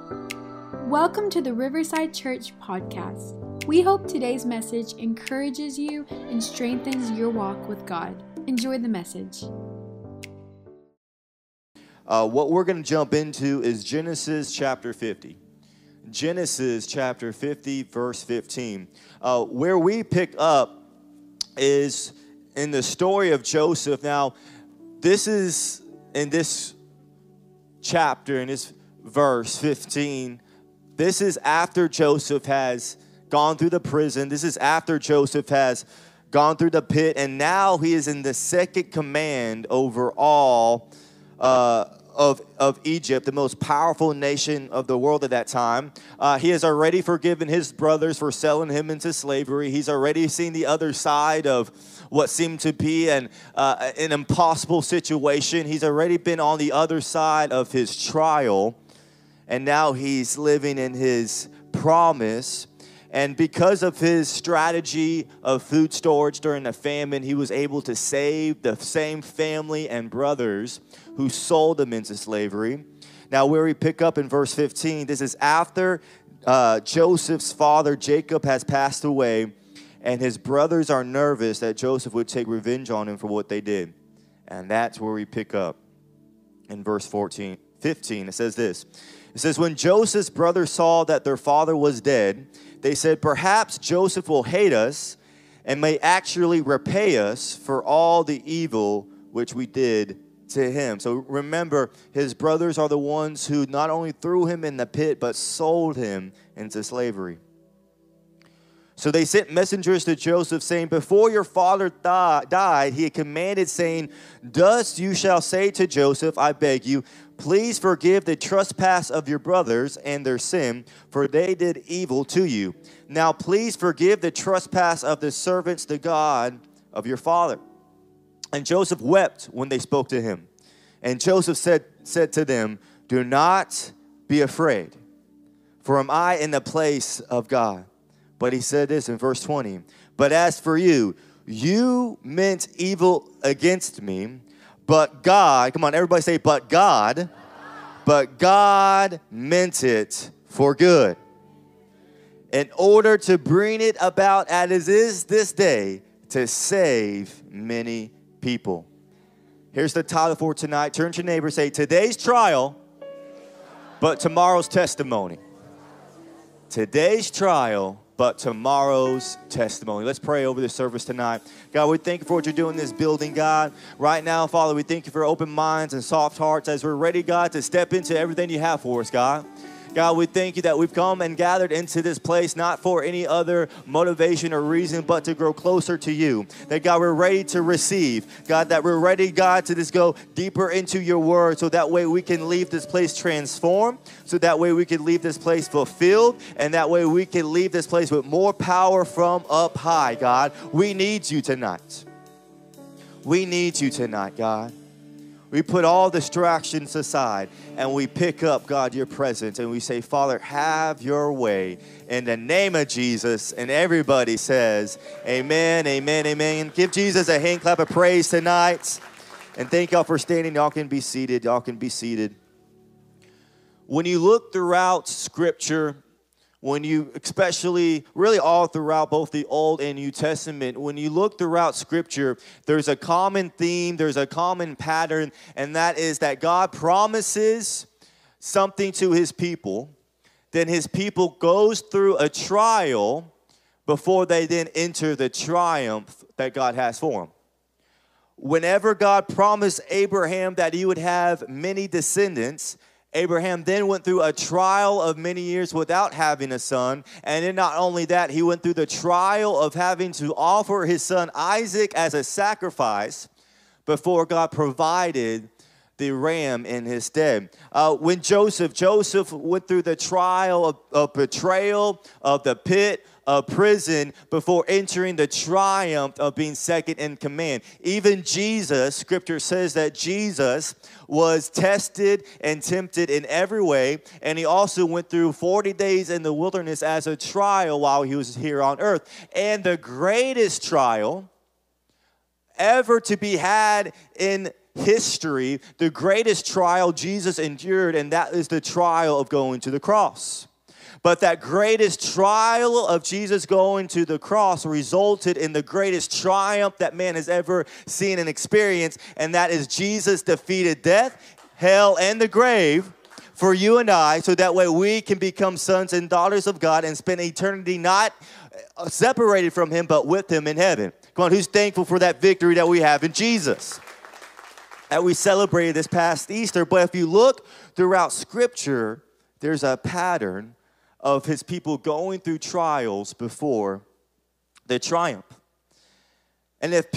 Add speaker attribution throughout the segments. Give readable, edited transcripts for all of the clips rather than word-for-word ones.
Speaker 1: Welcome to the Riverside Church podcast. We hope today's message encourages you and strengthens your walk with God. Enjoy the message.
Speaker 2: What we're going to jump into is Genesis chapter 50. Genesis chapter 50, verse 15. Where we pick up is in the story of Joseph. Now, this is in this chapter, in this verse 15, this is after Joseph has gone through the prison. This is after Joseph has gone through the pit, and now he is in the second command over all of Egypt, the most powerful nation of the world at that time. He has already forgiven his brothers for selling him into slavery. He's already seen the other side of what seemed to be an impossible situation. He's already been on the other side of his trial, and now he's living in his promise. And because of his strategy of food storage during the famine, he was able to save the same family and brothers who sold him into slavery. Now, where we pick up in verse 15, this is after Joseph's father, Jacob, has passed away, and his brothers are nervous that Joseph would take revenge on him for what they did. And that's where we pick up in verse 15. It says this. It says, when Joseph's brothers saw that their father was dead, they said, perhaps Joseph will hate us and may actually repay us for all the evil which we did to him. So remember, his brothers are the ones who not only threw him in the pit, but sold him into slavery. So they sent messengers to Joseph saying, before your father died, he had commanded, saying, thus you shall say to Joseph, I beg you, please forgive the trespass of your brothers and their sin, for they did evil to you. Now please forgive the trespass of the servants to God of your father. And Joseph wept when they spoke to him. And Joseph said to them, do not be afraid, for am I in the place of God? But he said this in verse 20, but as for you, you meant evil against me, but God, come on, everybody say, but God meant it for good, in order to bring it about as it is this day, to save many people. Here's the title for tonight. Turn to your neighbor and say, today's trial, but tomorrow's testimony. Today's trial, but tomorrow's testimony. Let's pray over this service tonight. God, we thank you for what you're doing in this building, God. Right now, Father, we thank you for open minds and soft hearts as we're ready, God, to step into everything you have for us, God. God, we thank you that we've come and gathered into this place not for any other motivation or reason, but to grow closer to you. That, God, we're ready to receive. God, that we're ready, God, to just go deeper into your word so that way we can leave this place transformed, so that way we can leave this place fulfilled, and that way we can leave this place with more power from up high, God. We need you tonight. We need you tonight, God. We put all distractions aside and we pick up, God, your presence, and we say, Father, have your way in the name of Jesus. And everybody says, amen, amen, amen. Give Jesus a hand clap of praise tonight. And thank y'all for standing. Y'all can be seated. Y'all can be seated. When you look throughout Scripture, when you, especially really all throughout both the Old and New Testament, when you look throughout Scripture, there's a common theme, there's a common pattern, and that is that God promises something to his people, then his people goes through a trial before they then enter the triumph that God has for them. Whenever God promised Abraham that he would have many descendants, Abraham then went through a trial of many years without having a son. And then not only that, he went through the trial of having to offer his son Isaac as a sacrifice before God provided the ram in his stead. When Joseph went through the trial of betrayal, of the pit, of prison, before entering the triumph of being second in command. Even Jesus, Scripture says that Jesus was tested and tempted in every way, and he also went through 40 days in the wilderness as a trial while he was here on earth. And the greatest trial ever to be had in history, the greatest trial Jesus endured, and that is the trial of going to the cross. But that greatest trial of Jesus going to the cross resulted in the greatest triumph that man has ever seen and experienced, and that is Jesus defeated death, hell, and the grave for you and I, so that way we can become sons and daughters of God and spend eternity not separated from him, but with him in heaven. Come on, who's thankful for that victory that we have in Jesus? That we celebrated this past Easter. But if you look throughout Scripture, there's a pattern of his people going through trials before the triumph. And if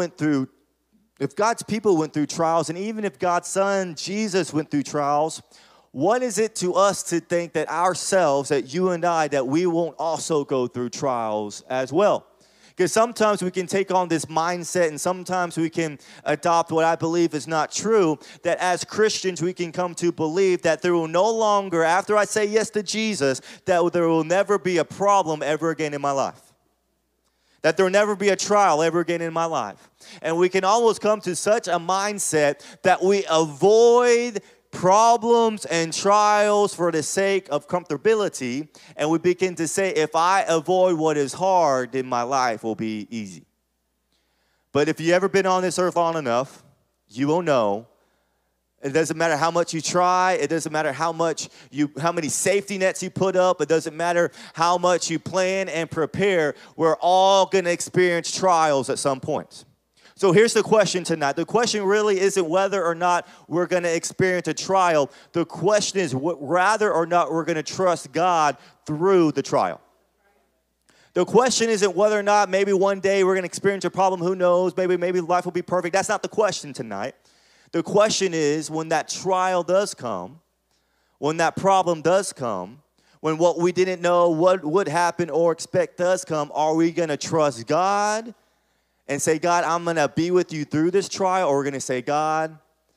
Speaker 2: God's people went through trials, and even if God's son Jesus went through trials, what is it to us to think that ourselves, that you and I, that we won't also go through trials as well? Because sometimes we can take on this mindset, and sometimes we can adopt what I believe is not true, that as Christians we can come to believe that there will no longer, after I say yes to Jesus, that there will never be a problem ever again in my life. That there will never be a trial ever again in my life. And we can almost come to such a mindset that we avoid problems and trials for the sake of comfortability, and we begin to say, if I avoid what is hard, then my life will be easy. But if you've ever been on this earth long enough, you will know it doesn't matter how much you try, it doesn't matter how many safety nets you put up, it doesn't matter how much you plan and prepare, we're all going to experience trials at some point. So here's the question tonight. The question really isn't whether or not we're going to experience a trial. The question is whether or not we're going to trust God through the trial. The question isn't whether or not maybe one day we're going to experience a problem. Who knows? Maybe life will be perfect. That's not the question tonight. The question is, when that trial does come, when that problem does come, when what we didn't know what would happen or expect does come, are we going to trust God and say, God, I'm going to be with you through this trial? Or we're going to say, God,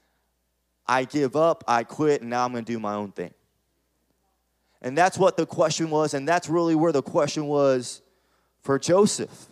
Speaker 2: I give up, I quit, and now I'm going to do my own thing. And that's what the question was, and that's really where the question was for Joseph.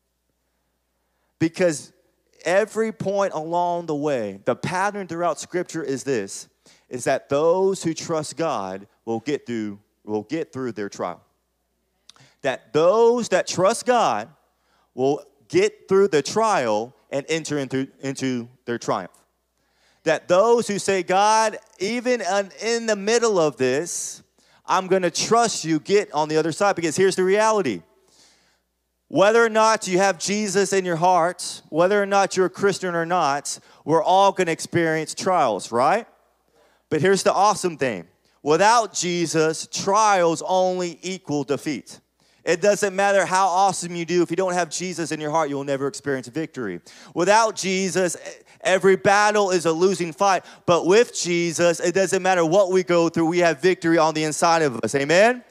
Speaker 2: Because every point along the way, the pattern throughout Scripture is this, is that those who trust God will get through their trial. That those that trust God will get through the trial and enter into their triumph. That those who say, God, even in the middle of this, I'm going to trust you, get on the other side. Because here's the reality. Whether or not you have Jesus in your heart, whether or not you're a Christian or not, we're all going to experience trials, right? But here's the awesome thing. Without Jesus, trials only equal defeat. It doesn't matter how awesome you do. If you don't have Jesus in your heart, you will never experience victory. Without Jesus, every battle is a losing fight. But with Jesus, it doesn't matter what we go through. We have victory on the inside of us. Amen?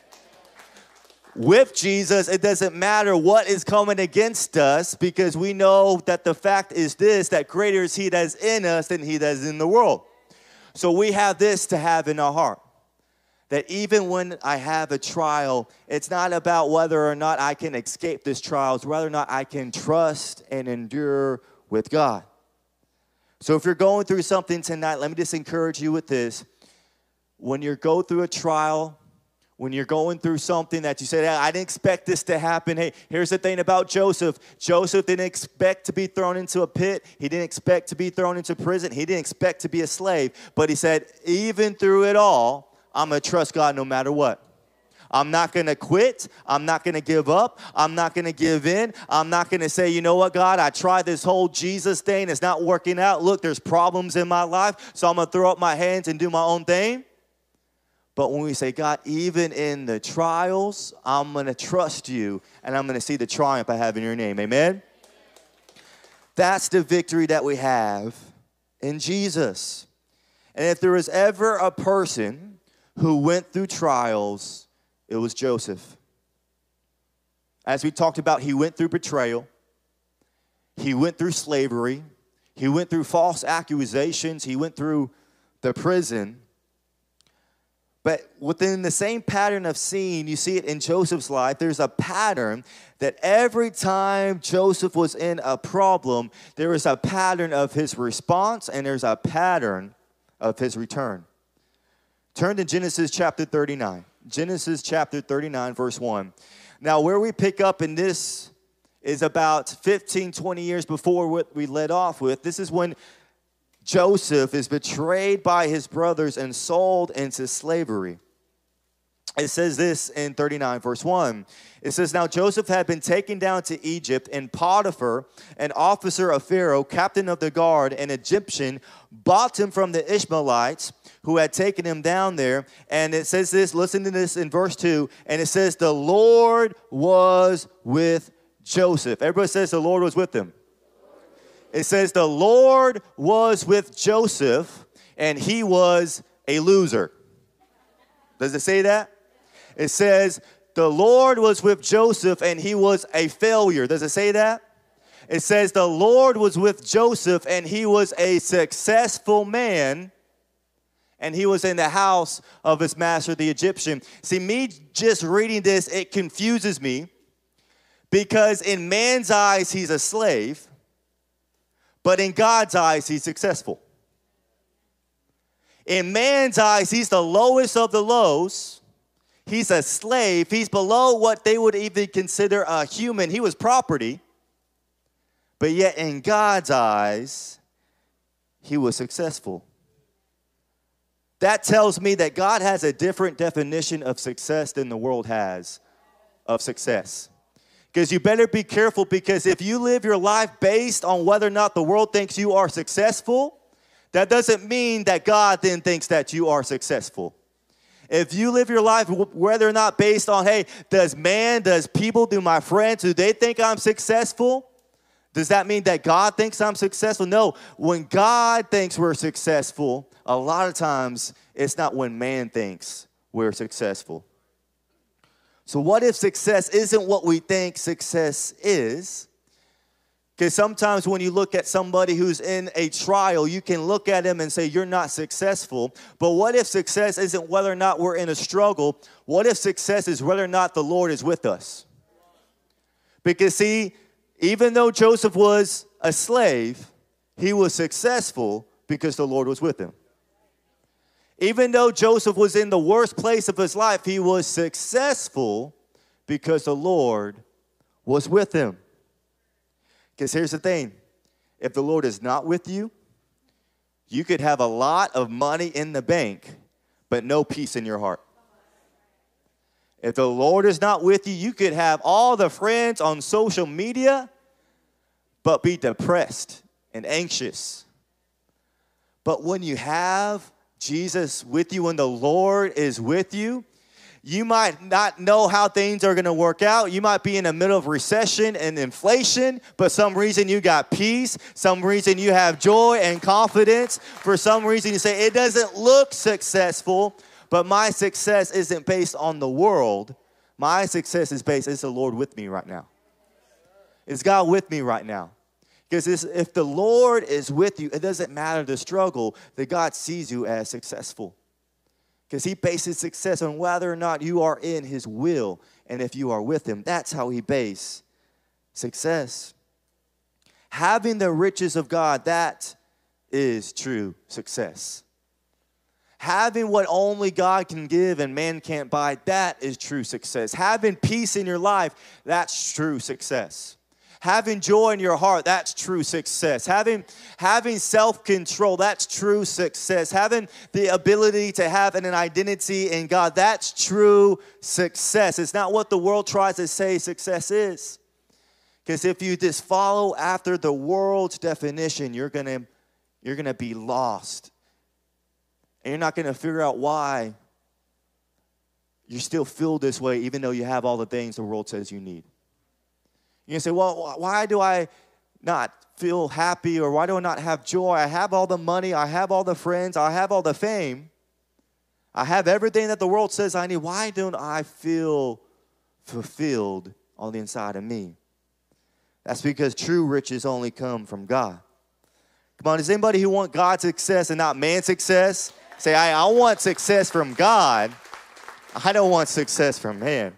Speaker 2: With Jesus, it doesn't matter what is coming against us, because we know that the fact is this, that greater is he that is in us than he that is in the world. So we have this to have in our heart. That even when I have a trial, it's not about whether or not I can escape this trial. It's whether or not I can trust and endure with God. So if you're going through something tonight, let me just encourage you with this. When you go through a trial, when you're going through something that you say, I didn't expect this to happen. Hey, here's the thing about Joseph. Joseph didn't expect to be thrown into a pit. He didn't expect to be thrown into prison. He didn't expect to be a slave. But he said, even through it all, I'm going to trust God no matter what. I'm not going to quit. I'm not going to give up. I'm not going to give in. I'm not going to say, you know what, God, I tried this whole Jesus thing. It's not working out. Look, there's problems in my life, so I'm going to throw up my hands and do my own thing. But when we say, God, even in the trials, I'm going to trust you, and I'm going to see the triumph I have in your name. Amen? That's the victory that we have in Jesus. And if there was ever a person who went through trials, it was Joseph. As we talked about, he went through betrayal. He went through slavery. He went through false accusations. He went through the prison. But within the same pattern of seeing, you see it in Joseph's life, there's a pattern that every time Joseph was in a problem, there is a pattern of his response and there's a pattern of his return. Turn to Genesis chapter 39. Genesis chapter 39, verse 1. Now, where we pick up in this is about 15, 20 years before what we led off with. This is when Joseph is betrayed by his brothers and sold into slavery. It says this in 39, verse 1. It says, now Joseph had been taken down to Egypt, and Potiphar, an officer of Pharaoh, captain of the guard, an Egyptian, bought him from the Ishmaelites who had taken him down there. And it says this, listen to this in verse 2, and it says, the Lord was with Joseph. Everybody says the Lord was with him. It says the Lord was with Joseph, and he was a loser. Does it say that? It says the Lord was with Joseph, and he was a failure. Does it say that? It says the Lord was with Joseph, and he was a successful man, and he was in the house of his master, the Egyptian. See, me just reading this, it confuses me, because in man's eyes, he's a slave. But in God's eyes, he's successful. In man's eyes, he's the lowest of the lows. He's a slave. He's below what they would even consider a human. He was property. But yet in God's eyes, he was successful. That tells me that God has a different definition of success than the world has of success. Because you better be careful, because if you live your life based on whether or not the world thinks you are successful, that doesn't mean that God then thinks that you are successful. If you live your life whether or not based on, hey, does people, do my friends, do they think I'm successful? Does that mean that God thinks I'm successful? No. When God thinks we're successful, a lot of times it's not when man thinks we're successful. So what if success isn't what we think success is? Because sometimes when you look at somebody who's in a trial, you can look at him and say, you're not successful. But what if success isn't whether or not we're in a struggle? What if success is whether or not the Lord is with us? Because see, even though Joseph was a slave, he was successful because the Lord was with him. Even though Joseph was in the worst place of his life, he was successful because the Lord was with him. Because here's the thing. If the Lord is not with you, you could have a lot of money in the bank, but no peace in your heart. If the Lord is not with you, you could have all the friends on social media, but be depressed and anxious. But when you have Jesus with you, when the Lord is with you, you might not know how things are going to work out. You might be in the middle of recession and inflation, but some reason you got peace. Some reason you have joy and confidence. For some reason you say, it doesn't look successful, but my success isn't based on the world. My success is the Lord with me right now? Is God with me right now? Because if the Lord is with you, it doesn't matter the struggle, that God sees you as successful. Because he bases success on whether or not you are in his will and if you are with him. That's how he bases success. Having the riches of God, that is true success. Having what only God can give and man can't buy, that is true success. Having peace in your life, that's true success. Having joy in your heart, that's true success. Having self-control, that's true success. Having the ability to have an identity in God, that's true success. It's not what the world tries to say success is. Because if you just follow after the world's definition, you're gonna be lost. And you're not gonna figure out why you still feel this way even though you have all the things the world says you need. You can say, well, why do I not feel happy, or why do I not have joy? I have all the money, I have all the friends, I have all the fame. I have everything that the world says I need. Why don't I feel fulfilled on the inside of me? That's because true riches only come from God. Come on, does anybody who want God's success and not man's success Say, I want success from God. I don't want success from man.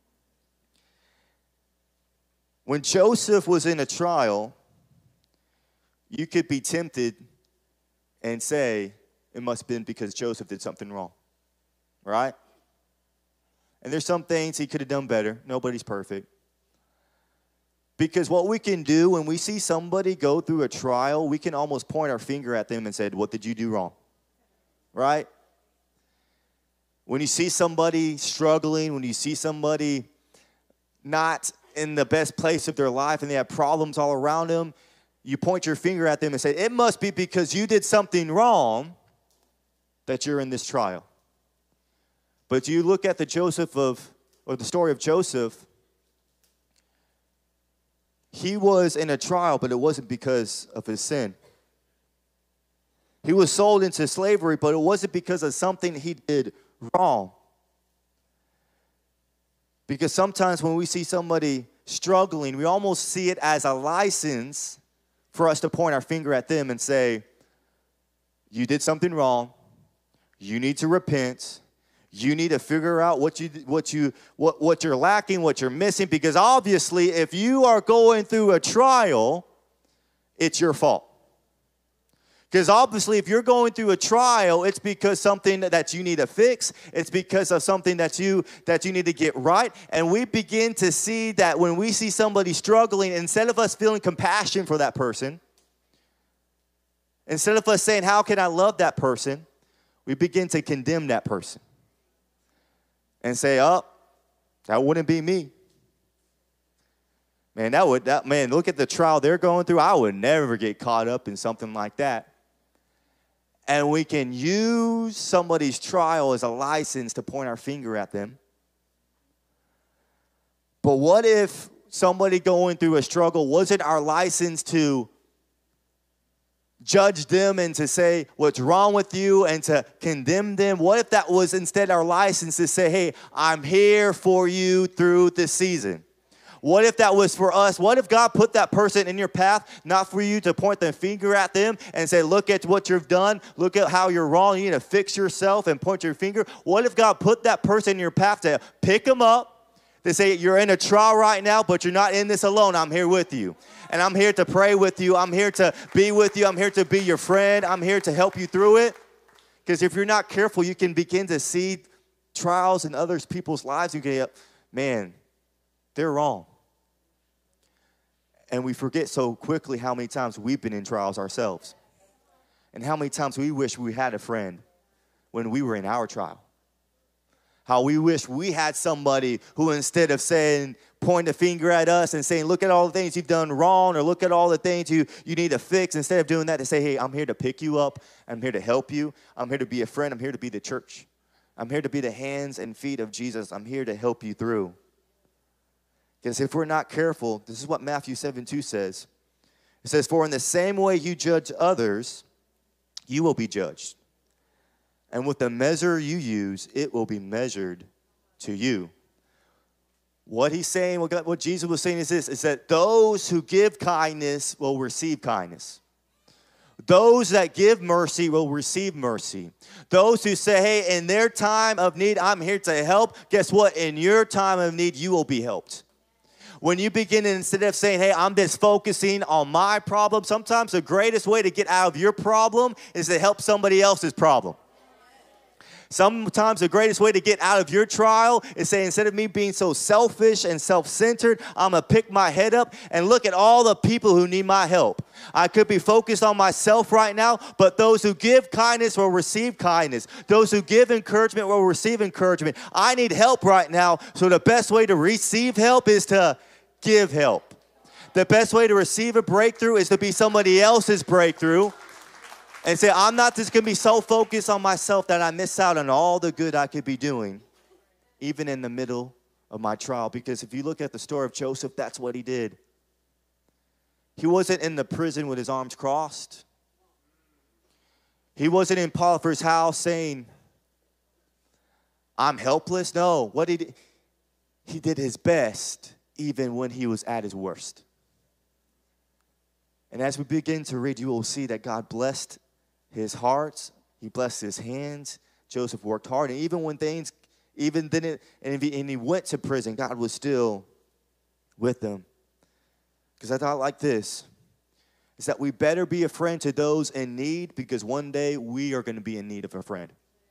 Speaker 2: When Joseph was in a trial, you could be tempted and say, it must have been because Joseph did something wrong, right? And there's some things he could have done better. Nobody's perfect. Because what we can do when we see somebody go through a trial, we can almost point our finger at them and say, what did you do wrong? Right? When you see somebody struggling, when you see somebody not in the best place of their life and they have problems all around them, you point your finger at them and say, it must be because you did something wrong that you're in this trial. But you look at the story of Joseph, he was in a trial, but it wasn't because of his sin. He was sold into slavery, but it wasn't because of something he did wrong. Because sometimes when we see somebody struggling, we almost see it as a license for us to point our finger at them and say, you did something wrong. You need to repent. You need to figure out what you're lacking, what you're missing, because obviously if you are going through a trial, it's your fault. Because obviously if you're going through a trial, it's because something that you need to fix. It's because of something that you need to get right. And we begin to see that when we see somebody struggling, instead of us feeling compassion for that person, instead of us saying, how can I love that person, we begin to condemn that person. And say, oh, that wouldn't be me. Man, look at the trial they're going through. I would never get caught up in something like that. And we can use somebody's trial as a license to point our finger at them. But what if somebody going through a struggle wasn't our license to judge them and to say what's wrong with you and to condemn them? What if that was instead our license to say, hey, I'm here for you through this season? What if that was for us? What if God put that person in your path, not for you to point the finger at them and say, look at what you've done, look at how you're wrong, you need to fix yourself and point your finger? What if God put that person in your path to pick them up, to say, you're in a trial right now, but you're not in this alone. I'm here with you. And I'm here to pray with you. I'm here to be with you. I'm here to be your friend. I'm here to help you through it. Because if you're not careful, you can begin to see trials in other people's lives. You get, man, they're wrong. And we forget so quickly how many times we've been in trials ourselves. And how many times we wish we had a friend when we were in our trial. How we wish we had somebody who, instead of saying, point a finger at us and saying, look at all the things you've done wrong, or look at all the things you need to fix, instead of doing that, to say, hey, I'm here to pick you up. I'm here to help you. I'm here to be a friend. I'm here to be the church. I'm here to be the hands and feet of Jesus. I'm here to help you through. Because if we're not careful, this is what Matthew 7:2 says. It says, for in the same way you judge others, you will be judged. And with the measure you use, it will be measured to you. What he's saying, what Jesus was saying is this, is that those who give kindness will receive kindness. Those that give mercy will receive mercy. Those who say, hey, in their time of need, I'm here to help. Guess what? In your time of need, you will be helped. When you begin, instead of saying, hey, I'm just focusing on my problem, sometimes the greatest way to get out of your problem is to help somebody else's problem. Sometimes the greatest way to get out of your trial is say, instead of me being so selfish and self-centered, I'm going to pick my head up and look at all the people who need my help. I could be focused on myself right now, but those who give kindness will receive kindness. Those who give encouragement will receive encouragement. I need help right now, so the best way to receive help is to give help. The best way to receive a breakthrough is to be somebody else's breakthrough. And say, I'm not just going to be so focused on myself that I miss out on all the good I could be doing, even in the middle of my trial. Because if you look at the story of Joseph, that's what he did. He wasn't in the prison with his arms crossed. He wasn't in Potiphar's house saying, I'm helpless. No, what he did his best, even when he was at his worst. And as we begin to read, you will see that God blessed his heart He blessed his hands. Joseph worked hard. And even when things, even then, and he went to prison, God was still with him. Because I thought like this, is that we better be a friend to those in need, because one day we are going to be in need of a friend.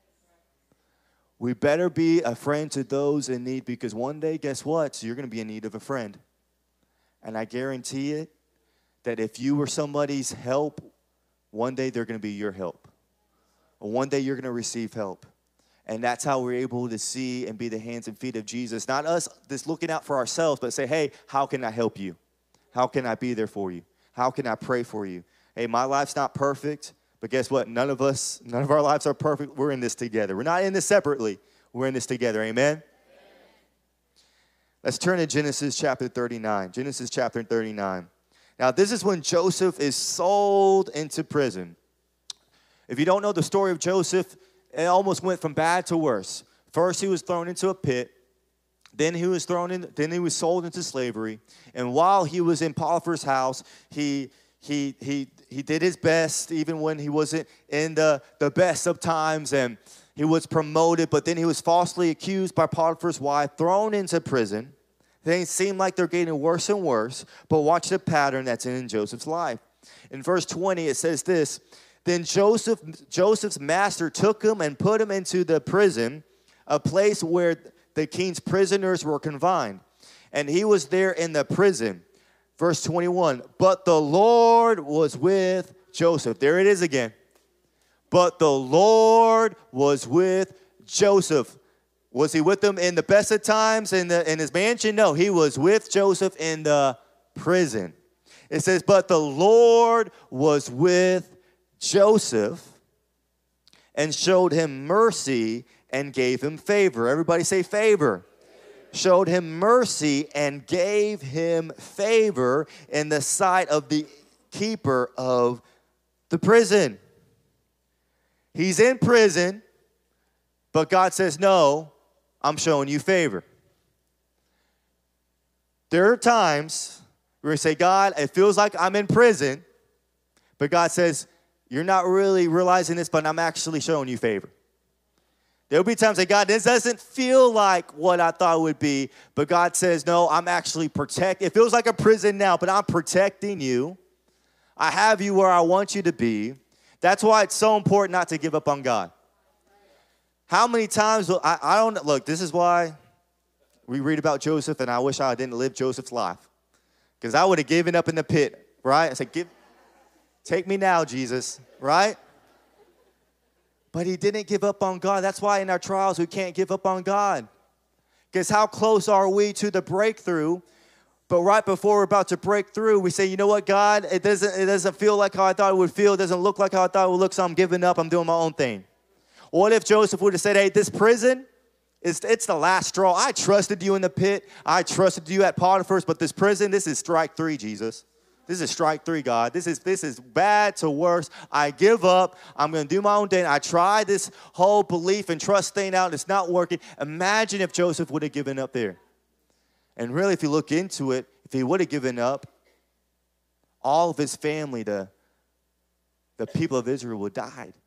Speaker 2: We better be a friend to those in need, because one day, guess what? You're going to be in need of a friend. And I guarantee it, that if you were somebody's help, one day they're going to be your help. Or one day you're going to receive help. And that's how we're able to see and be the hands and feet of Jesus. Not us just looking out for ourselves, but say, hey, how can I help you? How can I be there for you? How can I pray for you? Hey, my life's not perfect, but guess what? None of our lives are perfect. We're in this together. We're not in this separately. We're in this together. Amen? Let's turn to Genesis chapter 39. Genesis chapter 39. Now, this is when Joseph is sold into prison. If you don't know the story of Joseph, it almost went from bad to worse. First, he was thrown into a pit. Then he was sold into slavery. And while he was in Potiphar's house, he did his best, even when he wasn't in the best of times, and he was promoted. But then he was falsely accused by Potiphar's wife, thrown into prison. Things seem like they're getting worse and worse, but watch the pattern that's in Joseph's life. In verse 20, it says this, then Joseph's master took him and put him into the prison, a place where the king's prisoners were confined. And he was there in the prison. Verse 21, but the Lord was with Joseph. There it is again. But the Lord was with Joseph. Was he with them in the best of times in his mansion? No, he was with Joseph in the prison. It says, but the Lord was with Joseph and showed him mercy and gave him favor. Everybody say favor. Showed him mercy and gave him favor in the sight of the keeper of the prison. He's in prison, but God says, no, I'm showing you favor. There are times where we say, God, it feels like I'm in prison, but God says, you're not really realizing this, but I'm actually showing you favor. There'll be times that God, this doesn't feel like what I thought it would be, but God says, no, I'm actually protecting. It feels like a prison now, but I'm protecting you. I have you where I want you to be. That's why it's so important not to give up on God. How many times, I don't, look, this is why we read about Joseph, and I wish I didn't live Joseph's life. Because I would have given up in the pit, right? I said, take me now, Jesus, right? But he didn't give up on God. That's why in our trials we can't give up on God. Because how close are we to the breakthrough? But right before we're about to break through, we say, you know what, God, it doesn't feel like how I thought it would feel. It doesn't look like how I thought it would look, so I'm giving up. I'm doing my own thing. What if Joseph would have said, hey, this prison, it's the last straw. I trusted you in the pit. I trusted you at Potiphar's, but this prison, this is strike 3, Jesus. This is strike 3, God. This is bad to worse. I give up. I'm going to do my own thing. I tried this whole belief and trust thing out. It's not working. Imagine if Joseph would have given up there. And really, if you look into it, if he would have given up, all of his family, the people of Israel, would have died.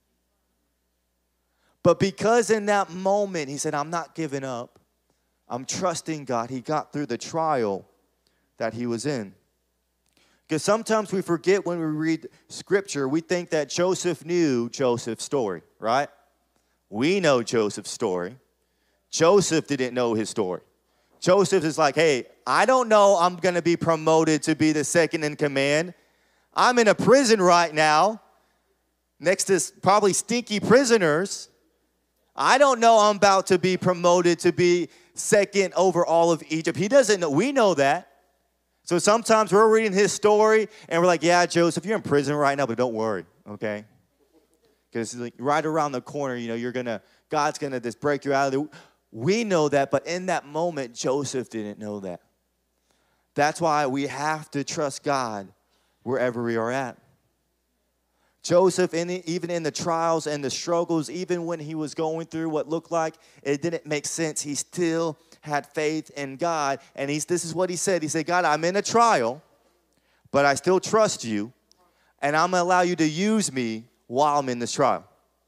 Speaker 2: But because in that moment, he said, I'm not giving up. I'm trusting God. He got through the trial that he was in. Because sometimes we forget when we read Scripture, we think that Joseph knew Joseph's story, right? We know Joseph's story. Joseph didn't know his story. Joseph is like, hey, I don't know I'm going to be promoted to be the second in command. I'm in a prison right now next to probably stinky prisoners. I don't know I'm about to be promoted to be second over all of Egypt. He doesn't know. We know that. So sometimes we're reading his story, and we're like, yeah, Joseph, you're in prison right now, but don't worry, okay? Because like right around the corner, God's going to just break you out of there. We know that, but in that moment, Joseph didn't know that. That's why we have to trust God wherever we are at. Joseph, even in the trials and the struggles, even when he was going through what looked like it didn't make sense, he still had faith in God. And this is what he said. He said, God, I'm in a trial, but I still trust you, and I'm going to allow you to use me while I'm in this trial.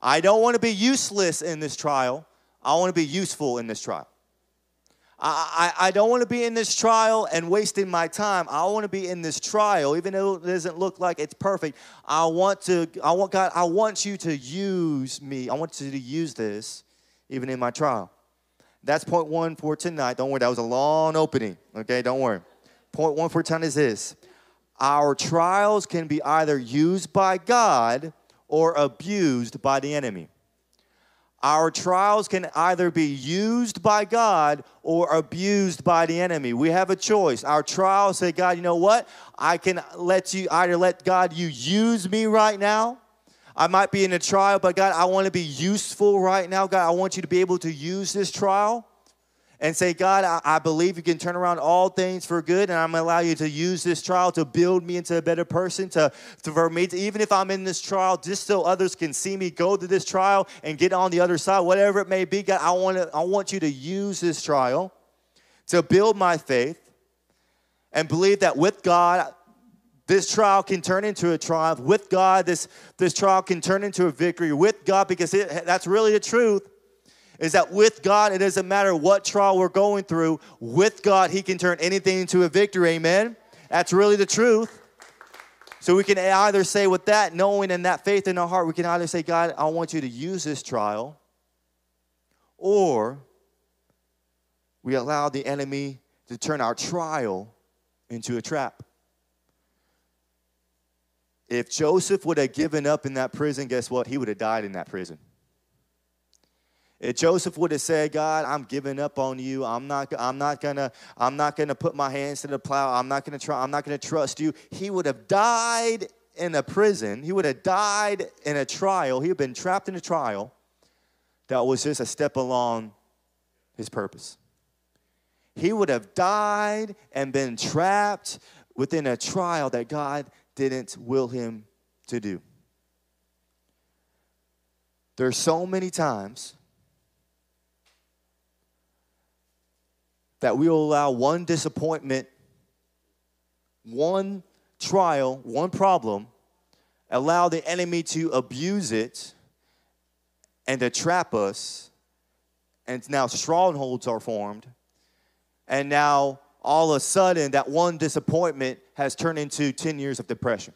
Speaker 2: I don't want to be useless in this trial. I want to be useful in this trial. I don't want to be in this trial and wasting my time. I want to be in this trial, even though it doesn't look like it's perfect. I want you to use me. I want you to use this even in my trial. That's point one for tonight. Don't worry, that was a long opening. Okay, don't worry. Point one for tonight is this. Our trials can be either used by God or abused by the enemy. Our trials can either be used by God or abused by the enemy. We have a choice. Our trials say, God, you know what? I can let God you use me right now. I might be in a trial, but God, I want to be useful right now. God, I want you to be able to use this trial and say, God, I believe you can turn around all things for good, and I'm going to allow you to use this trial to build me into a better person, for me, even if I'm in this trial, just so others can see me go through this trial and get on the other side, whatever it may be. God, I want you to use this trial to build my faith and believe that with God, this trial can turn into a triumph. With God, this trial can turn into a victory. With God, because that's really the truth, is that with God, it doesn't matter what trial we're going through. With God, he can turn anything into a victory. Amen? That's really the truth. So we can either say with that, knowing and that faith in our heart, we can either say, God, I want you to use this trial, or we allow the enemy to turn our trial into a trap. If Joseph would have given up in that prison, guess what? He would have died in that prison. If Joseph would have said, God, I'm giving up on you. I'm not gonna put my hands to the plow. I'm not gonna trust you. He would have died in a prison. He would have died in a trial. He would have been trapped in a trial that was just a step along his purpose. He would have died and been trapped within a trial that God didn't will him to do. There's so many times that we will allow one disappointment, one trial, one problem, allow the enemy to abuse it and to trap us, and now strongholds are formed, and now all of a sudden that one disappointment has turned into 10 years of depression.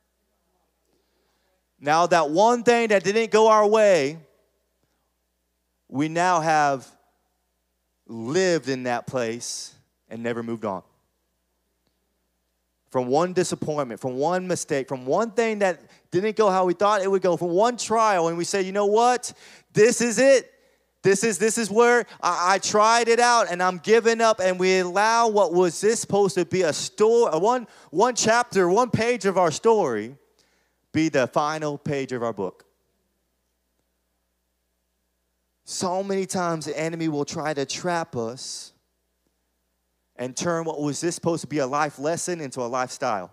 Speaker 2: Now that one thing that didn't go our way, we now have lived in that place and never moved on. From one disappointment, from one mistake, from one thing that didn't go how we thought it would go, from one trial, and we say, you know what? This is it. This is where I tried it out and I'm giving up, and we allow what was this supposed to be a story, one chapter, one page of our story, be the final page of our book. So many times the enemy will try to trap us and turn what was this supposed to be a life lesson into a lifestyle.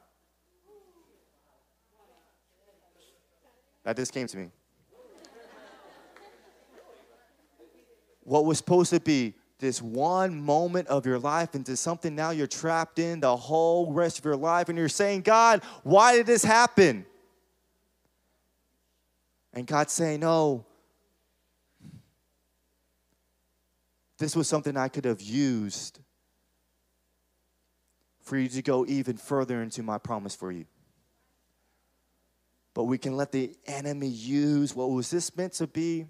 Speaker 2: That just came to me. What was supposed to be this one moment of your life into something now you're trapped in the whole rest of your life, and you're saying, God, why did this happen? And God's saying, no. This was something I could have used for you to go even further into my promise for you. But we can let the enemy use what was this meant to be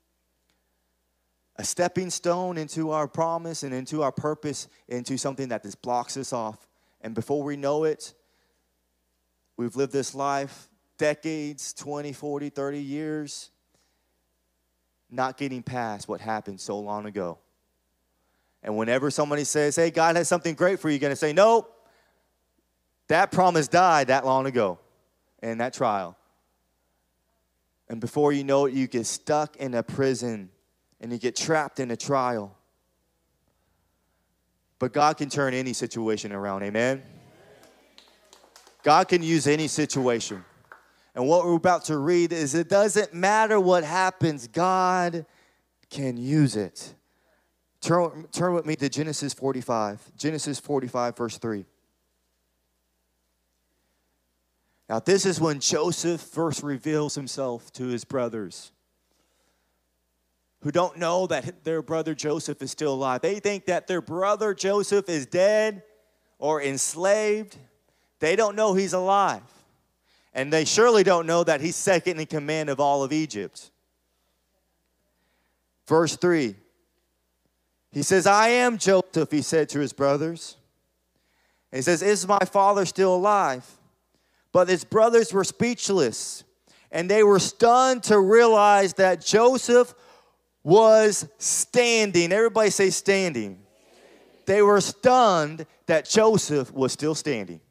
Speaker 2: a stepping stone into our promise and into our purpose, into something that just blocks us off. And before we know it, we've lived this life decades, 20, 40, 30 years, not getting past what happened so long ago. And whenever somebody says, hey, God has something great for you, you're going to say, nope, that promise died that long ago in that trial. And before you know it, you get stuck in a prison and you get trapped in a trial. But God can turn any situation around, amen? God can use any situation. And what we're about to read is it doesn't matter what happens, God can use it. Turn with me to Genesis 45. Genesis 45, verse 3. Now, this is when Joseph first reveals himself to his brothers. who don't know that their brother Joseph is still alive. They think that their brother Joseph is dead or enslaved. They don't know he's alive. And they surely don't know that he's second in command of all of Egypt. Verse 3. He says, I am Joseph, he said to his brothers. And he says, is my father still alive? But his brothers were speechless, and they were stunned to realize that Joseph was standing. Everybody say standing. They were stunned that Joseph was still standing.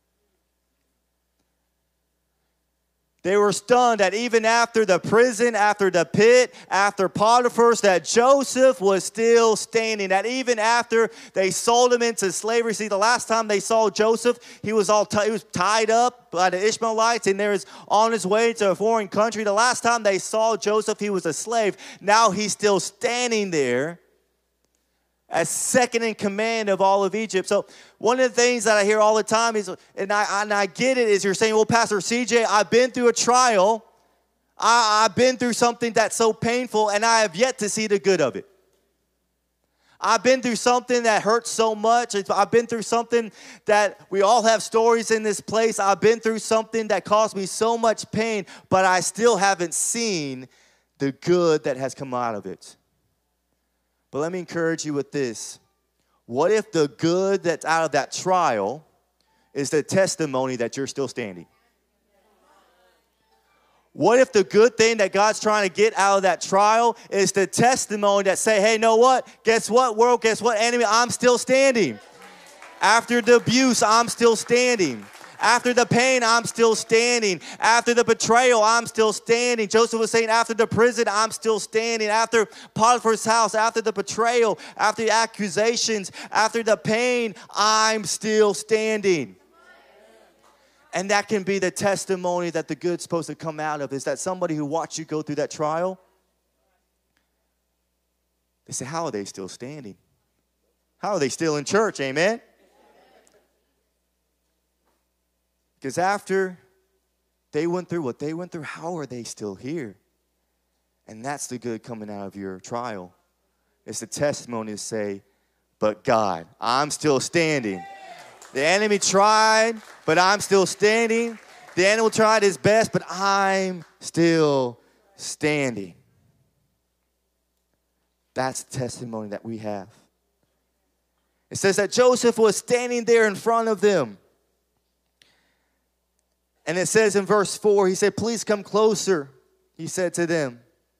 Speaker 2: They were stunned that even after the prison, after the pit, after Potiphar's, that Joseph was still standing. That even after they sold him into slavery. See, the last time they saw Joseph, he was tied up by the Ishmaelites, and there was on his way to a foreign country. The last time they saw Joseph, he was a slave. Now he's still standing there as second in command of all of Egypt. So one of the things that I hear all the time is, and I get it, is you're saying, well, Pastor CJ, I've been through a trial. I've been through something that's so painful, and I have yet to see the good of it. I've been through something that hurts so much. I've been through something that we all have stories in this place. I've been through something that caused me so much pain, but I still haven't seen the good that has come out of it. But let me encourage you with this. What if the good that's out of that trial is the testimony that you're still standing? What if the good thing that God's trying to get out of that trial is the testimony that say, hey, know what? Guess what, world? Guess what, enemy? I'm still standing. After the abuse, I'm still standing. After the pain, I'm still standing. After the betrayal, I'm still standing. Joseph was saying, after the prison, I'm still standing. After Potiphar's house, after the betrayal, after the accusations, after the pain, I'm still standing. And that can be the testimony that the good's supposed to come out of, is that somebody who watched you go through that trial, they say, how are they still standing? How are they still in church? Amen? Because after they went through what they went through, how are they still here? And that's the good coming out of your trial. It's the testimony to say, but God, I'm still standing. The enemy tried, but I'm still standing. The enemy tried his best, but I'm still standing. That's the testimony that we have. It says that Joseph was standing there in front of them. And it says in verse 4, he said, please come closer, he said to them.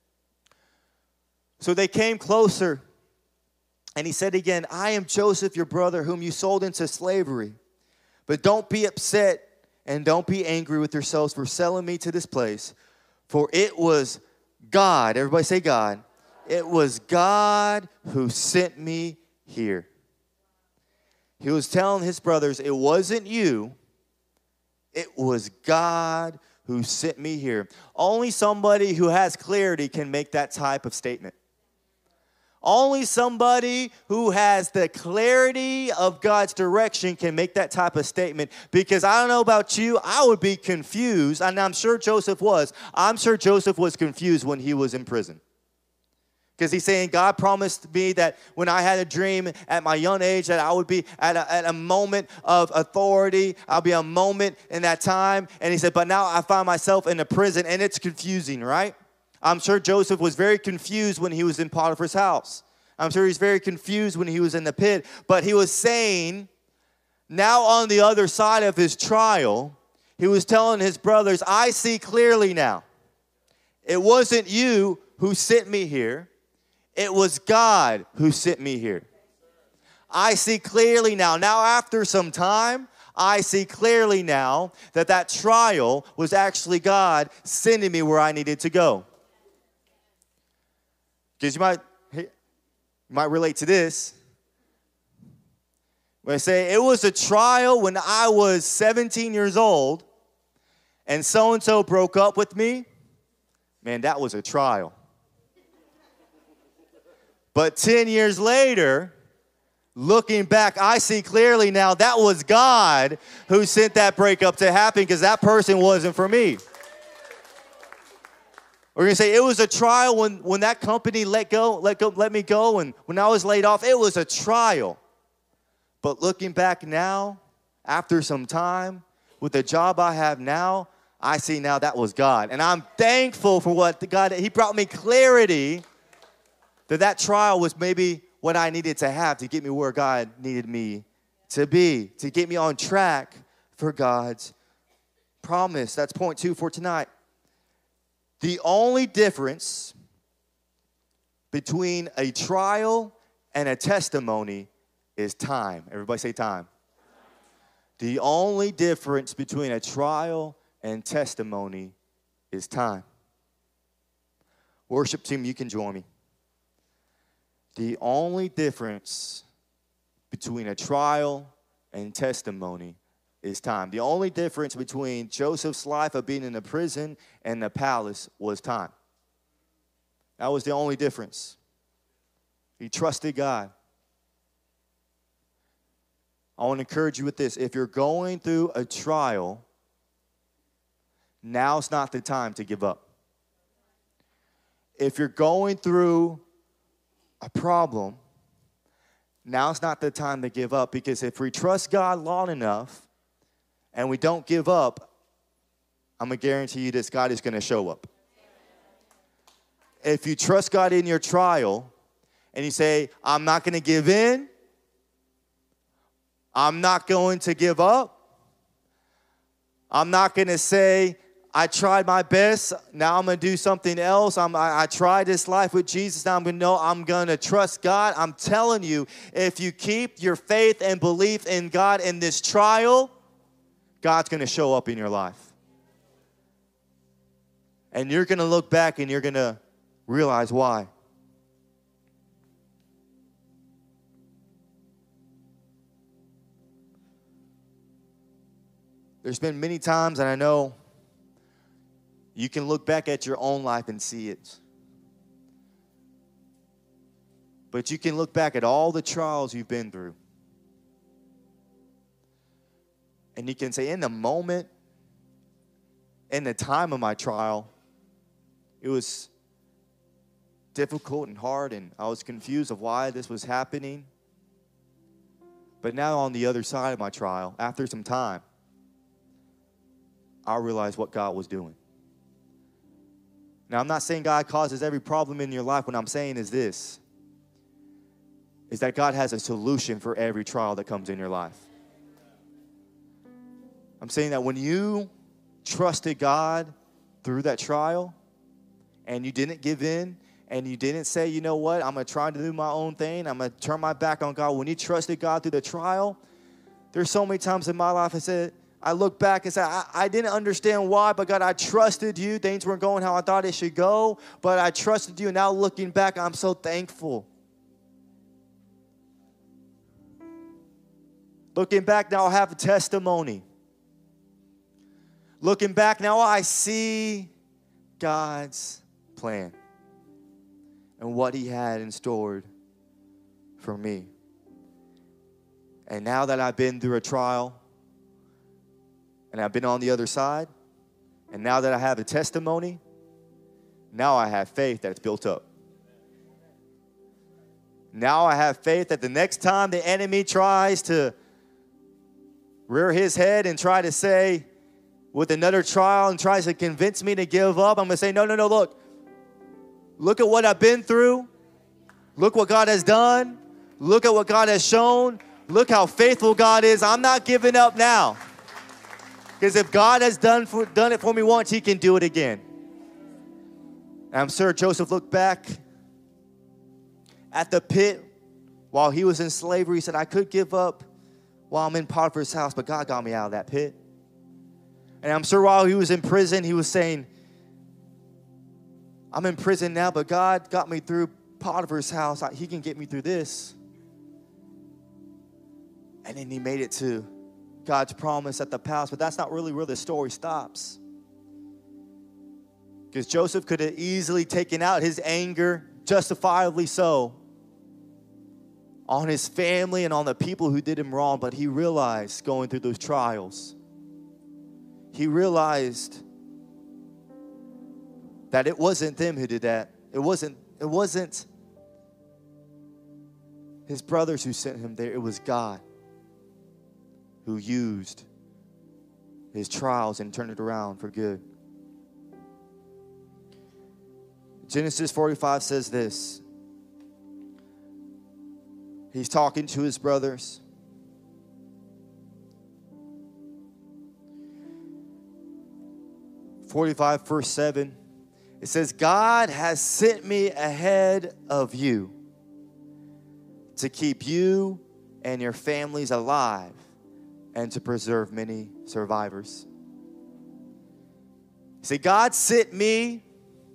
Speaker 2: So they came closer, and he said again, I am Joseph, your brother, whom you sold into slavery. But don't be upset and don't be angry with yourselves for selling me to this place. For it was God, everybody say God. It was God who sent me here. He was telling his brothers, it wasn't you. It was God who sent me here. Only somebody who has clarity can make that type of statement. Only somebody who has the clarity of God's direction can make that type of statement. Because I don't know about you, I would be confused, and I'm sure Joseph was. I'm sure Joseph was confused when he was in prison. Because he's saying, God promised me that when I had a dream at my young age that I would be at a moment of authority. I'll be a moment in that time. And he said, but now I find myself in a prison, and it's confusing, right? I'm sure Joseph was very confused when he was in Potiphar's house. I'm sure he's very confused when he was in the pit. But he was saying, now on the other side of his trial, he was telling his brothers, I see clearly now. It wasn't you who sent me here. It was God who sent me here. I see clearly now. Now, after some time, I see clearly now that that trial was actually God sending me where I needed to go. Because you might relate to this. When I say it was a trial when I was 17 years old and so-and-so broke up with me, man, that was a trial. But 10 years later, looking back, I see clearly now that was God who sent that breakup to happen because that person wasn't for me. We're going to say it was a trial when that company let me go, and when I was laid off, it was a trial. But looking back now, after some time, with the job I have now, I see now that was God. And I'm thankful for what God, He brought me clarity that trial was maybe what I needed to have to get me where God needed me to be, to get me on track for God's promise. That's point 2 for tonight. The only difference between a trial and a testimony is time. Everybody say time. The only difference between a trial and testimony is time. Worship team, you can join me. The only difference between a trial and testimony is time. The only difference between Joseph's life of being in the prison and the palace was time. That was the only difference. He trusted God. I want to encourage you with this. If you're going through a trial, now's not the time to give up. If you're going through a problem, now's not the time to give up, because if we trust God long enough and we don't give up, I'm going to guarantee you this, God is going to show up. If you trust God in your trial and you say, I'm not going to give in, I'm not going to give up, I'm not going to say, I tried my best, now I'm going to do something else. I tried this life with Jesus, now I'm going to trust God. I'm telling you, if you keep your faith and belief in God in this trial, God's going to show up in your life. And you're going to look back and you're going to realize why. There's been many times, and I know you can look back at your own life and see it. But you can look back at all the trials you've been through. And you can say, in the moment, in the time of my trial, it was difficult and hard, and I was confused of why this was happening. But now on the other side of my trial, after some time, I realized what God was doing. Now, I'm not saying God causes every problem in your life. What I'm saying is this, is that God has a solution for every trial that comes in your life. I'm saying that when you trusted God through that trial and you didn't give in and you didn't say, you know what, I'm going to try to do my own thing, I'm going to turn my back on God. When you trusted God through the trial, there's so many times in my life I look back and say, I didn't understand why, but God, I trusted you. Things weren't going how I thought it should go, but I trusted you. And now looking back, I'm so thankful. Looking back, now I have a testimony. Looking back, now I see God's plan and what He had in store for me. And now that I've been through a trial, and I've been on the other side, and now that I have a testimony, now I have faith that's built up. Now I have faith that the next time the enemy tries to rear his head and try to say with another trial and tries to convince me to give up, I'm going to say, no, look at what I've been through. Look what God has done. Look at what God has shown. Look how faithful God is. I'm not giving up now. Because if God has done it for me once, He can do it again. And I'm sure Joseph looked back at the pit while he was in slavery. He said, I could give up while I'm in Potiphar's house, but God got me out of that pit. And I'm sure while he was in prison, he was saying, I'm in prison now, but God got me through Potiphar's house. He can get me through this. And then he made it to God's promise at the palace, but that's not really where the story stops. Because Joseph could have easily taken out his anger, justifiably so, on his family and on the people who did him wrong, but he realized going through those trials, he realized that it wasn't them who did that. It wasn't his brothers who sent him there. It was God who used his trials and turned it around for good. Genesis 45 says this. He's talking to his brothers. Verse 7. It says, God has sent me ahead of you to keep you and your families alive and to preserve many survivors. See, God sent me,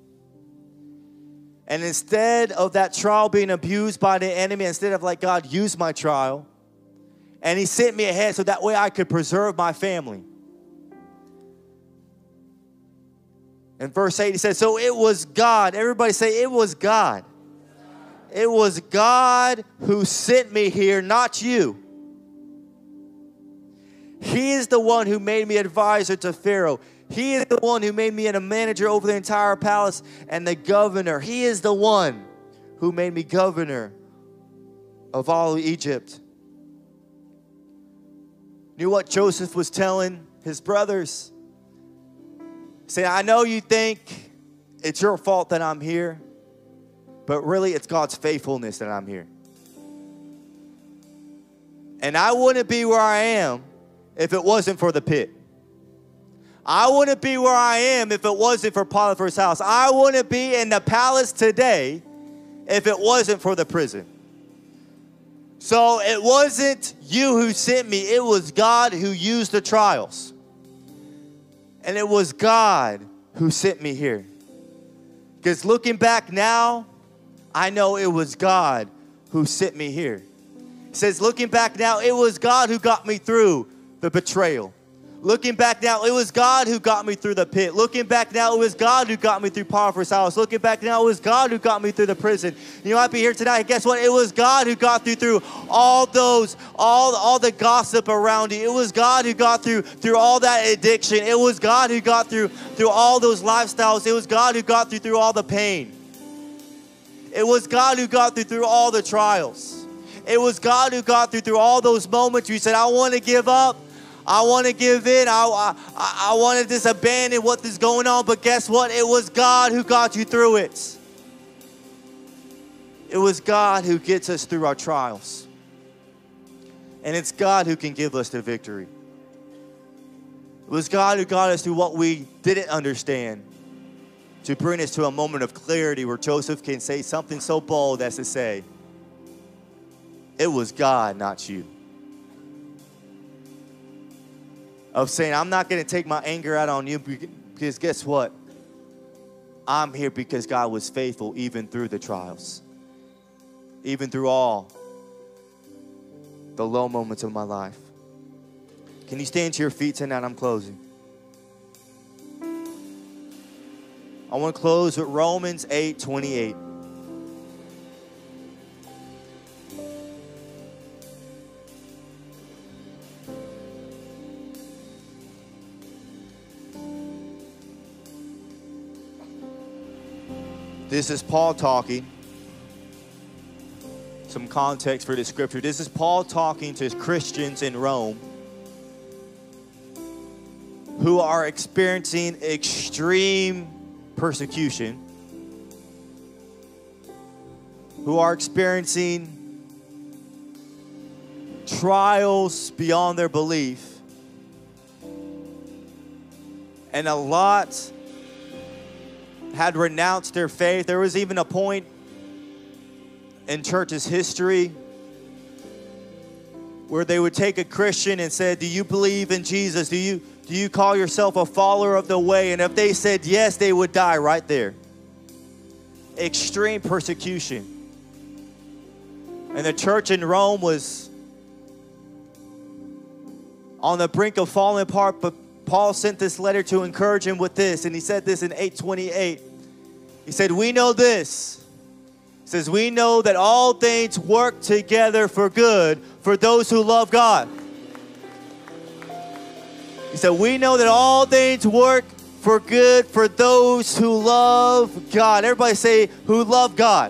Speaker 2: and instead of that trial being abused by the enemy, instead of like, God, use my trial, and he sent me ahead so that way I could preserve my family. In verse 8, he says, so it was God. Everybody say, it was God. It was God who sent me here, not you. He is the one who made me advisor to Pharaoh. He is the one who made me a manager over the entire palace and the governor. He is the one who made me governor of all of Egypt. Knew what Joseph was telling his brothers? Say, I know you think it's your fault that I'm here, but really it's God's faithfulness that I'm here. And I wouldn't be where I am if it wasn't for the pit. I wouldn't be where I am if it wasn't for Potiphar's house. I wouldn't be in the palace today if it wasn't for the prison. So it wasn't you who sent me. It was God who used the trials. And it was God who sent me here. Because looking back now, I know it was God who sent me here. It says, looking back now, it was God who got me through the betrayal. Looking back now, it was God who got me through the pit. Looking back now, it was God who got me through Potiphar's house. Looking back now, it was God who got me through the prison. You might be here tonight. Guess what? It was God who got through all the gossip around you. It was God who got through all that addiction. It was God who got through all those lifestyles. It was God who got through all the pain. It was God who got through all the trials. It was God who got through all those moments you said, I want to give up. I want to give in. I want to just abandon what is going on. But guess what? It was God who got you through it. It was God who gets us through our trials. And it's God who can give us the victory. It was God who got us through what we didn't understand to bring us to a moment of clarity where Joseph can say something so bold as to say, it was God, not you. Of saying, I'm not going to take my anger out on you because guess what? I'm here because God was faithful even through the trials. Even through all the low moments of my life. Can you stand to your feet tonight? I'm closing. I want to close with Romans 8:28. This is Paul talking. Some context for this scripture. This is Paul talking to Christians in Rome who are experiencing extreme persecution, who are experiencing trials beyond their belief, and a lot had renounced their faith. There was even a point in church's history where they would take a Christian and said, do you believe in Jesus? Do you call yourself a follower of the way? And if they said yes, they would die right there. Extreme persecution. And the church in Rome was on the brink of falling apart, but Paul sent this letter to encourage him with this, and he said this in 8:28. He said, we know this. He says, we know that all things work together for good for those who love God. He said, we know that all things work for good for those who love God. Everybody say, who love God.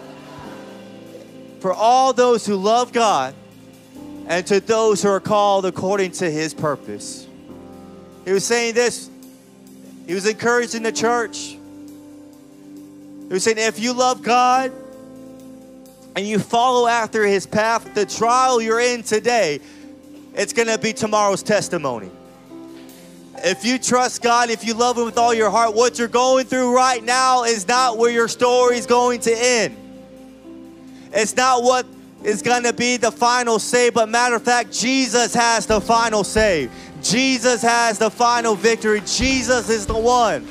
Speaker 2: For all those who love God and to those who are called according to his purpose. He was saying this. He was encouraging the church. He was saying, if you love God and you follow after his path, the trial you're in today, it's going to be tomorrow's testimony. If you trust God, if you love him with all your heart, what you're going through right now is not where your story is going to end. It's not what is going to be the final say, but matter of fact, Jesus has the final say. Jesus has the final victory. Jesus is the one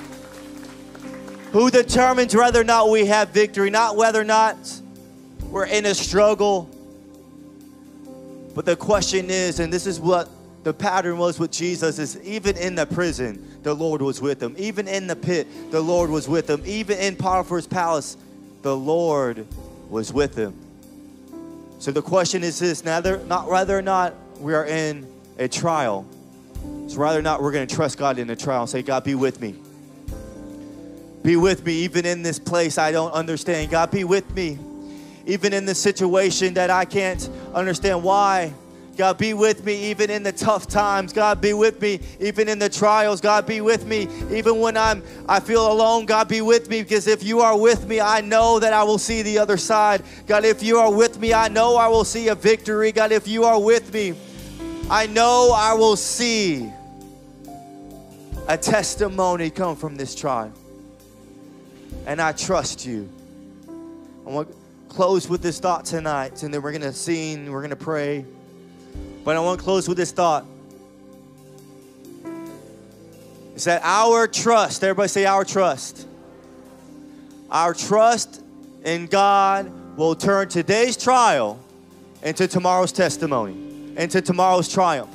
Speaker 2: who determines whether or not we have victory, not whether or not we're in a struggle. But the question is, and this is what the pattern was with Jesus, is even in the prison, the Lord was with him. Even in the pit, the Lord was with him. Even in Potiphar's palace, the Lord was with him. So the question is this, not whether or not we are in a trial. It's whether or not we're going to trust God in a trial and say, God, be with me. Be with me even in this place I don't understand. God, be with me even in this situation that I can't understand why. God, be with me even in the tough times. God, be with me even in the trials. God, be with me even when I feel alone. God, be with me, because if you are with me, I know that I will see the other side. God, if you are with me, I know I will see a victory. God, if you are with me, I know I will see a testimony come from this trial. And I trust you. I want to close with this thought tonight, and then we're going to sing, we're going to pray. But I want to close with this thought. It's that our trust, everybody say our trust. Our trust in God will turn today's trial into tomorrow's testimony, into tomorrow's triumph.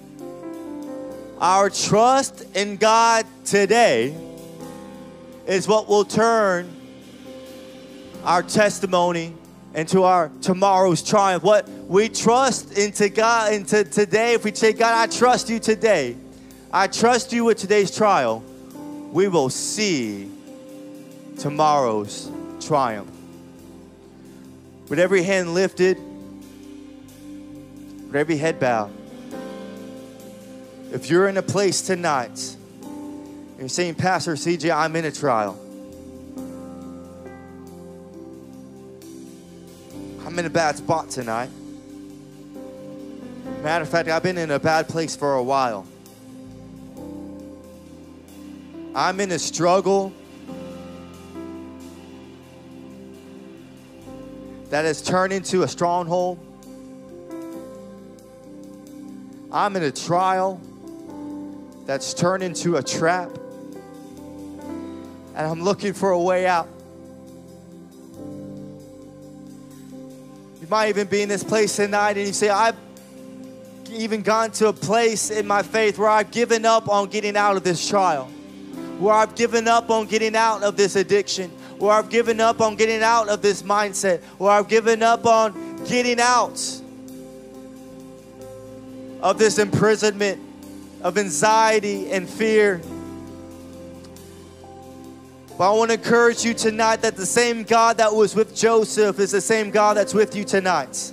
Speaker 2: Our trust in God today is what will turn our testimony into our tomorrow's triumph. What we trust into God, into today, if we say, God, I trust you today. I trust you with today's trial. We will see tomorrow's triumph. With every hand lifted, with every head bowed. If you're in a place tonight, and you're saying, Pastor CJ, I'm in a trial. I'm in a bad spot tonight. Matter of fact, I've been in a bad place for a while. I'm in a struggle that has turned into a stronghold. I'm in a trial that's turned into a trap. And I'm looking for a way out. You might even be in this place tonight and you say, I've even gone to a place in my faith where I've given up on getting out of this trial, where I've given up on getting out of this addiction, where I've given up on getting out of this mindset, where I've given up on getting out of this imprisonment of anxiety and fear. But I want to encourage you tonight that the same God that was with Joseph is the same God that's with you tonight.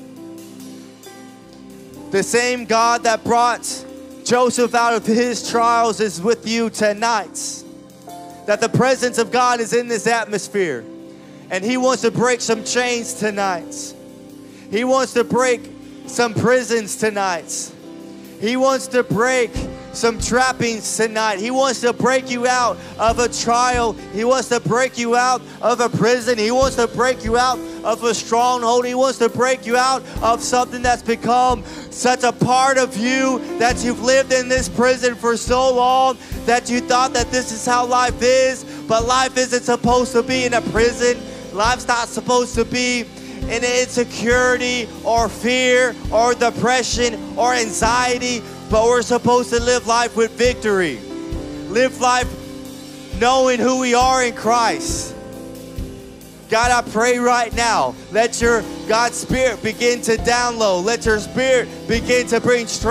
Speaker 2: The same God that brought Joseph out of his trials is with you tonight. That the presence of God is in this atmosphere. And he wants to break some chains tonight. He wants to break some prisons tonight. He wants to break some trappings tonight. He wants to break you out of a trial. He wants to break you out of a prison. He wants to break you out of a stronghold. He wants to break you out of something that's become such a part of you, that you've lived in this prison for so long that you thought that this is how life is. But life isn't supposed to be in a prison. Life's not supposed to be in insecurity or fear or depression or anxiety. But we're supposed to live life with victory. Live life knowing who we are in Christ. God, I pray right now, let your God's Spirit begin to download. Let your Spirit begin to bring strength.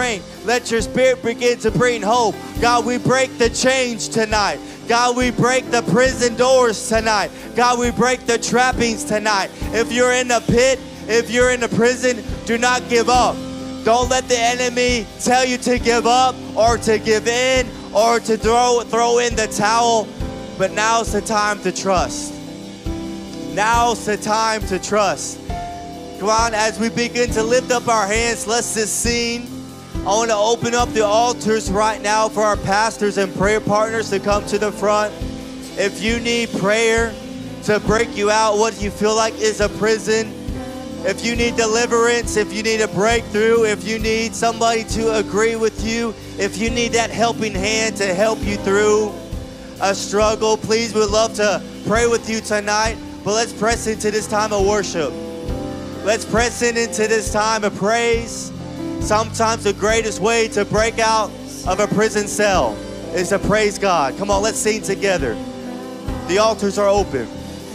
Speaker 2: Let your Spirit begin to bring hope. God, we break the chains tonight. God, we break the prison doors tonight. God, we break the trappings tonight. If you're in a pit, if you're in a prison, do not give up. Don't let the enemy tell you to give up or to give in or to throw in the towel. But now's the time to trust. Now's the time to trust. Come on, as we begin to lift up our hands, let's just sing. I want to open up the altars right now for our pastors and prayer partners to come to the front. If you need prayer to break you out, what you feel like is a prison, if you need deliverance, if you need a breakthrough, if you need somebody to agree with you, if you need that helping hand to help you through a struggle, please, we'd love to pray with you tonight. But let's press into this time of worship. Let's press into this time of praise. Sometimes the greatest way to break out of a prison cell is to praise God. Come on, let's sing together. The altars are open.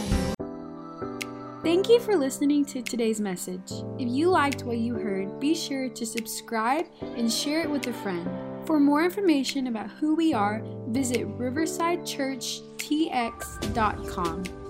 Speaker 1: Thank you for listening to today's message. If you liked what you heard, be sure to subscribe and share it with a friend. For more information about who we are, visit riversidechurchtx.com.